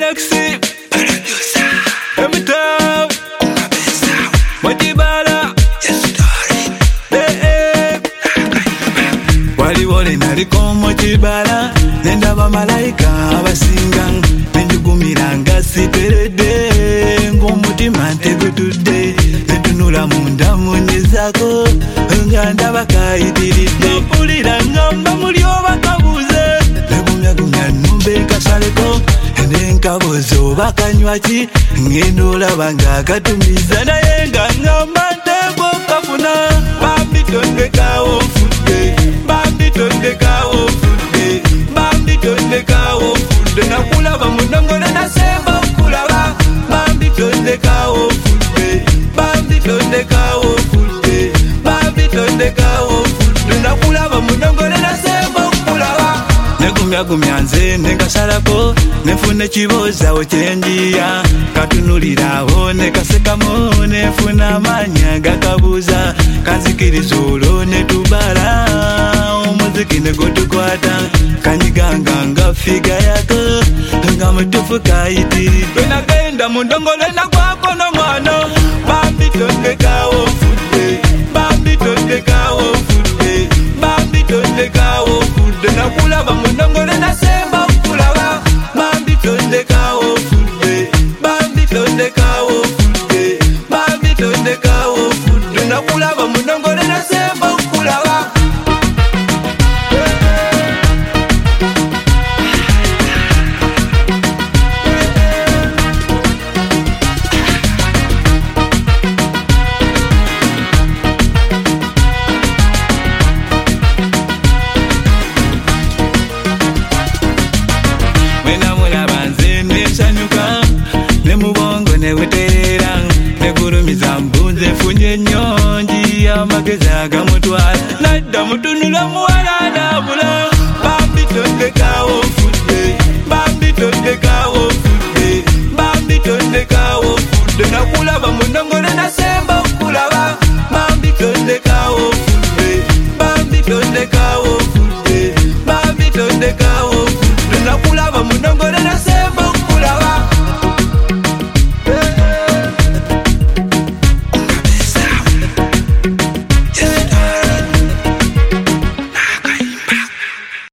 Galaxy Emitab Motibala Waliwole naliko Motibala Nendaba malaika abasinga Nenjugumiranga siterede Ng'omutima ntegutude Netunula munda munyezako Nga ndaba kayitiridde Mpulira ngamba muli obakabuze Negumya numbe kasaleko Nenkabuzo bakanywaki Ngendo olaba nga katumiza naye nga ngamba nteko kafuna Bambi tondekawo nfudde Bambi tondekawo nfudde Bambi tondekawo nfudde Nakulaba munongole nasemba okulaba Bambi tondekawo nfudde Bambi tondekawo nfudde Bambi tondekawo nfudde Nakulaba munongole nasemba okulaba Negumya nze nengasalako Nefuna ekibuuzawo kyenjiya Katunulirawo nekasekamu Nefuna amanya gakabuuza Kanzikiriza olwo netubala Omuziki negutukwata Kanyiganga nga figa yako Nga mutufu kayitiridde Nagenda mu ndongole nagwako n'omwana Bambi tondekawo nfudde Bambi tondekawo nfudde Bambi tondekawo nfudde Nakulaba mu ndongole nasemba okulaba Bambi tondekawo nfudde Bambi tondekawo nfudde Bambi tondekawo nfudde Nakulaba mu ndongole nasemba okulaba Nemubongo neweterera negulumiza mbunze funye nyonji amagezi agamutwala nadda mutunula